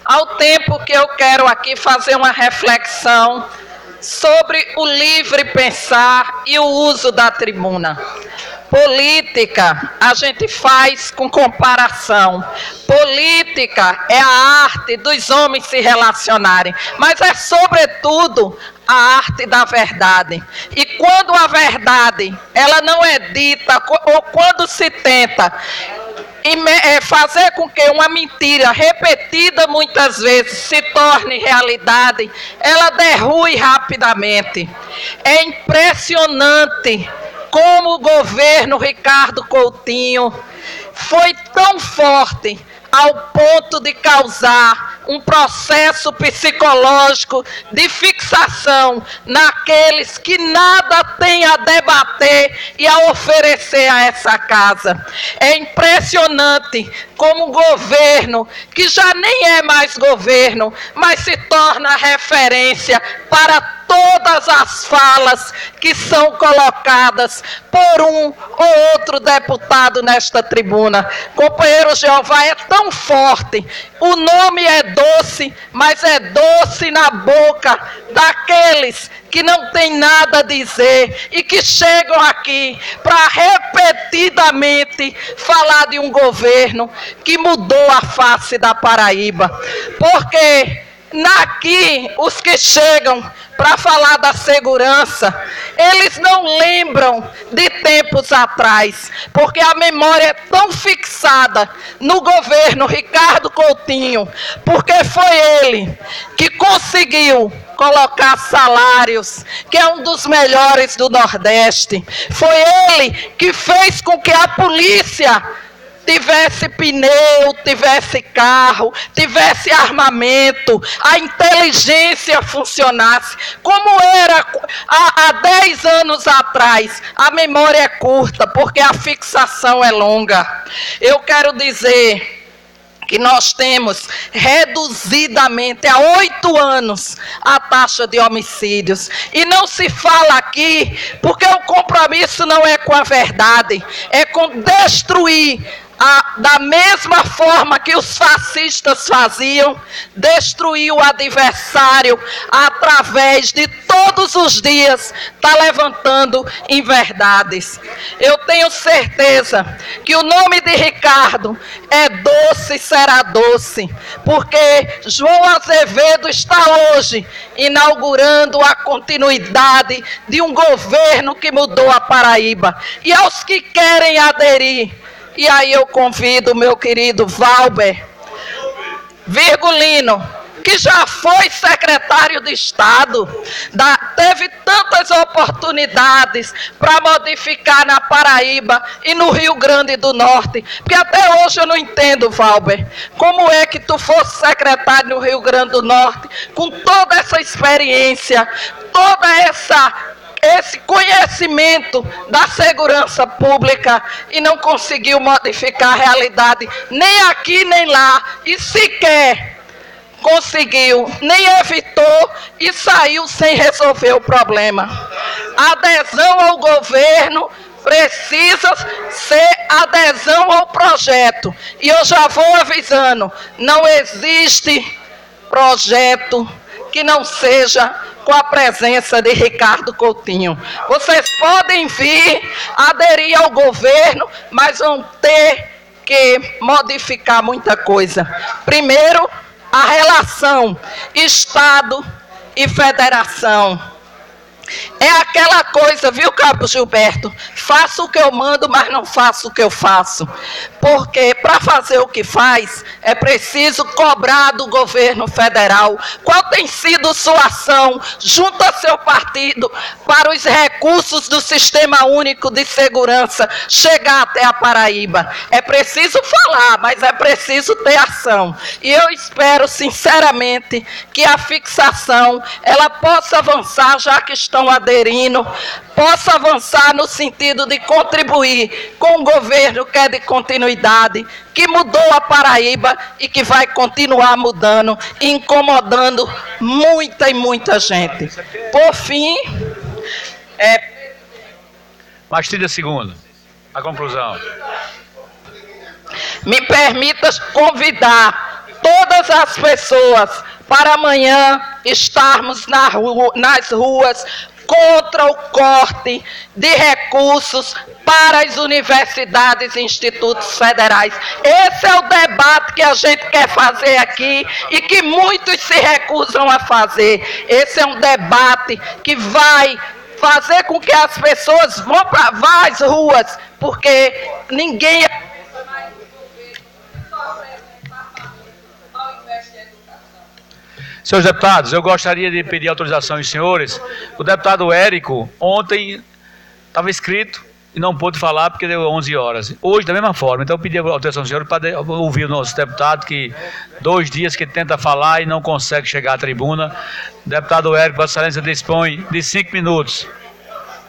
ao tempo que eu quero aqui fazer uma reflexão sobre o livre pensar e o uso da tribuna. Política a gente faz com comparação. Política é a arte dos homens se relacionarem, mas é sobretudo a arte da verdade. E quando a verdade ela não é dita, ou quando se tenta fazer com que uma mentira repetida muitas vezes se torne realidade, ela derrui rapidamente. É impressionante como o governo Ricardo Coutinho foi tão forte ao ponto de causar um processo psicológico de fixação naqueles que nada têm a debater e a oferecer a essa casa. É impressionante como um governo, que já nem é mais governo, mas se torna referência para todas as falas que são colocadas por um ou outro deputado nesta tribuna. Companheiro Jeová, é tão forte, o nome é doce, mas é doce na boca daqueles que não têm nada a dizer e que chegam aqui para repetidamente falar de um governo que mudou a face da Paraíba. Porque aqui os que chegam para falar da segurança, eles não lembram de tempos atrás, porque a memória é tão fixada no governo Ricardo Coutinho, porque foi ele que conseguiu colocar salários, que é um dos melhores do Nordeste. Foi ele que fez com que a polícia tivesse pneu, tivesse carro, tivesse armamento, a inteligência funcionasse. Como era há 10 anos atrás, a memória é curta, porque a fixação é longa. Eu quero dizer que nós temos reduzidamente há 8 anos a taxa de homicídios. E não se fala aqui, porque o compromisso não é com a verdade, é com destruir da mesma forma que os fascistas faziam, destruir o adversário através de todos os dias estar levantando inverdades. Eu tenho certeza que o nome de Ricardo é doce e será doce, porque João Azevedo está hoje inaugurando a continuidade de um governo que mudou a Paraíba. E aos que querem aderir, e aí eu convido o meu querido Valber Virgulino, que já foi secretário de Estado, teve tantas oportunidades para modificar na Paraíba e no Rio Grande do Norte, porque até hoje eu não entendo, Valber, como é que tu fosse secretário no Rio Grande do Norte, com toda essa experiência, esse conhecimento da segurança pública e não conseguiu modificar a realidade, nem aqui nem lá, e sequer conseguiu, nem evitou e saiu sem resolver o problema. A adesão ao governo precisa ser adesão ao projeto. E eu já vou avisando, não existe projeto que não seja com a presença de Ricardo Coutinho. Vocês podem vir aderir ao governo, mas vão ter que modificar muita coisa. Primeiro, a relação Estado e Federação. É aquela coisa, viu, Cabo Gilberto? Faço o que eu mando, mas não faço o que eu faço. Porque para fazer o que faz, é preciso cobrar do governo federal. Qual tem sido sua ação junto a seu partido para os recursos do Sistema Único de Segurança chegar até a Paraíba? É preciso falar, mas é preciso ter ação. E eu espero, sinceramente, que a fixação ela possa avançar, já que estão aderindo, possa avançar no sentido de contribuir com um governo que é de continuidade, que mudou a Paraíba e que vai continuar mudando, incomodando muita e muita gente. Por fim, Mastilha Segunda, a conclusão. Me permita convidar todas as pessoas para amanhã estarmos nas ruas contra o corte de recursos para as universidades e institutos federais. Esse é o debate que a gente quer fazer aqui e que muitos se recusam a fazer. Esse é um debate que vai fazer com que as pessoas vão para as ruas, porque ninguém... Senhores deputados, eu gostaria de pedir autorização aos senhores. O deputado Érico, ontem, estava inscrito e não pôde falar porque deu 11 horas. Hoje, da mesma forma. Então, eu pedi autorização aos senhores para ouvir o nosso deputado, que 2 dias que tenta falar e não consegue chegar à tribuna. O deputado Érico, Vossa Excelência, dispõe de 5 minutos.